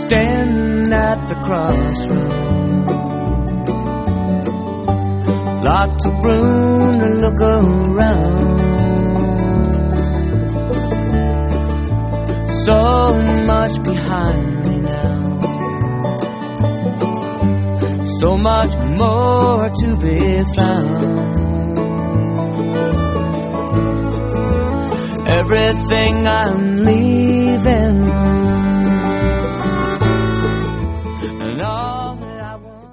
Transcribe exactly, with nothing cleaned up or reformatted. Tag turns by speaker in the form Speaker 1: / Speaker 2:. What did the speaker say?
Speaker 1: stand at the crossroads. Lots of room to look around. So much behind me now, so much more to be found. Everything I'm leaving